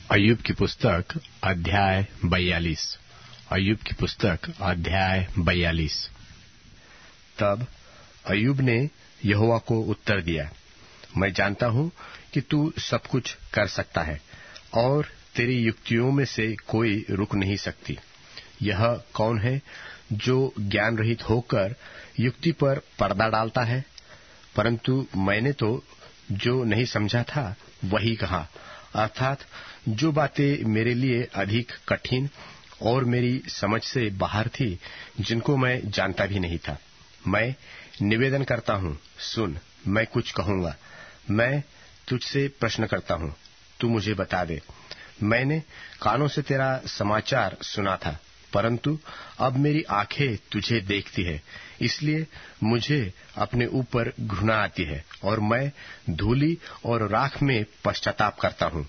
अय्यूब की पुस्तक अध्याय 42। अय्यूब की पुस्तक अध्याय 42। तब अय्यूब ने यहोवा को उत्तर दिया, मैं जानता हूं कि तू सब कुछ कर सकता है और तेरी युक्तियों में से कोई रुक नहीं सकती। यह कौन है जो ज्ञान रहित होकर युक्ति पर पर्दा डालता है? परंतु मैंने तो जो नहीं समझा था वही कहा, अर्थात जो बातें मेरे लिए अधिक कठिन और मेरी समझ से बाहर थी, जिनको मैं जानता भी नहीं था। मैं निवेदन करता हूं, सुन, मैं कुछ कहूंगा। मैं तुझसे प्रश्न करता हूं, तू मुझे बता दे। मैंने कानों से तेरा समाचार सुना था, परंतु अब मेरी आंखें तुझे देखती है, इसलिए मुझे अपने ऊपर घृणा आती है और मैं धूलि और राख में पश्चाताप करता हूं।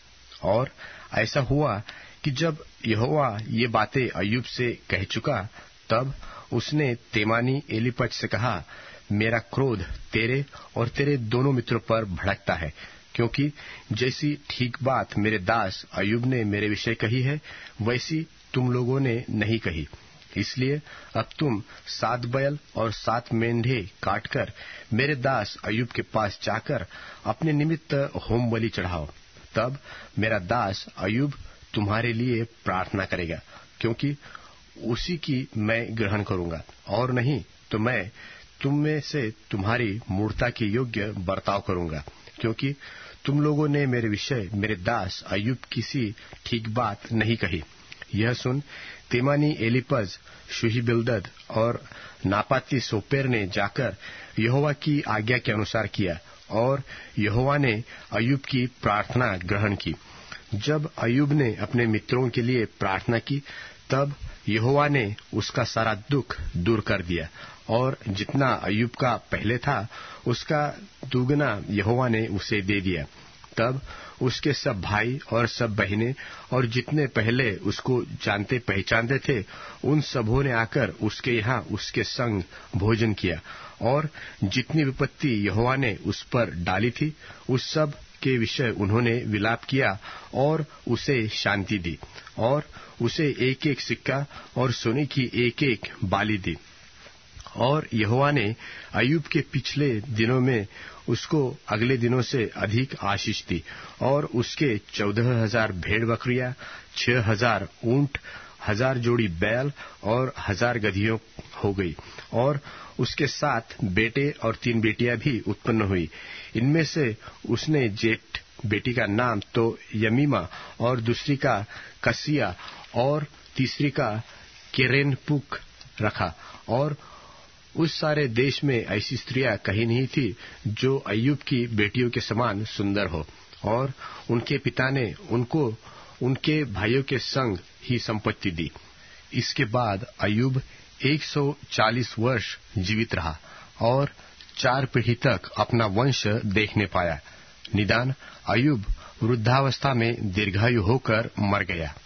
और ऐसा हुआ कि जब यहोवा ये बातें अय्यूब से कह चुका, तब उसने तेमानी एलीपज से कहा, मेरा क्रोध तेरे और तेरे दोनों मित्रों पर भड़कता है, क्योंकि जैसी ठीक बात मेरे दास अय्यूब ने मेरे विषय कही है, वैसी तुम लोगों ने नहीं कही। इसलिए अब तुम 7 बैल और 7 मेंढे काटकर मेरे दास अय्यूब के पास जाकर अपने निमित्त होम बलि चढ़ाओ। तब मेरा दास अय्यूब तुम्हारे लिए प्रार्थना करेगा, क्योंकि उसी की मैं ग्रहण करूंगा, और नहीं तो मैं तुम में से तुम्हारी मूर्ता के योग्य बर्ताव करूंगा, क्योंकि तुम लोगों ने मेरे विषय मेरे दास अय्यूब किसी ठीक बात नहीं कही। यह सुन तेमानी एलीपज, शूही बिल्दद और नापाती सोपेर ने जाकर यहोवा की आज्ञा के अनुसार किया, और यहोवा ने अय्यूब की प्रार्थना ग्रहण की। जब अय्यूब ने अपने मित्रों के लिए प्रार्थना की, तब यहोवा ने उसका सारा दुख दूर कर दिया, और जितना अय्यूब का पहले था उसका दुगना यहोवा ने उसे दे दिया। तब उसके सब भाई और सब बहनें और जितने पहले उसको जानते पहचानते थे, उन सबों ने आकर उसके यहाँ उसके संग भोजन किया, और जितनी विपत्ति यहोवा ने उस पर डाली थी, उस सब के विषय उन्होंने विलाप किया और उसे शांति दी, और उसे एक एक सिक्का और सोने की एक एक बाली दी। और यहोवा ने अय्यूब के पिछले दिनों में उसको अगले दिनों से अधिक आशीष दी, और उसके 14,000 भेड़ बकरियां, 6,000 ऊंट, 1,000 जोड़ी बैल और 1,000 गधियों हो गई। और उसके 7 बेटे और 3 बेटियां भी उत्पन्न हुई। इनमें से उसने जेठ बेटी का नाम तो यमीमा और दूसरी का कसिया और तीसरी का केरेनपुक रखा। और उस सारे देश में ऐसी स्त्रियां कहीं नहीं थी जो अय्यूब की बेटियों के समान सुंदर हो। और उनके पिता ने उनको उनके भाइयों के संग ही संपत्ति दी। इसके बाद अय्यूब 140 वर्ष जीवित रहा और 4 पीढ़ी तक अपना वंश देखने पाया। निदान अय्यूब वृद्धावस्था में दीर्घायु होकर मर गया।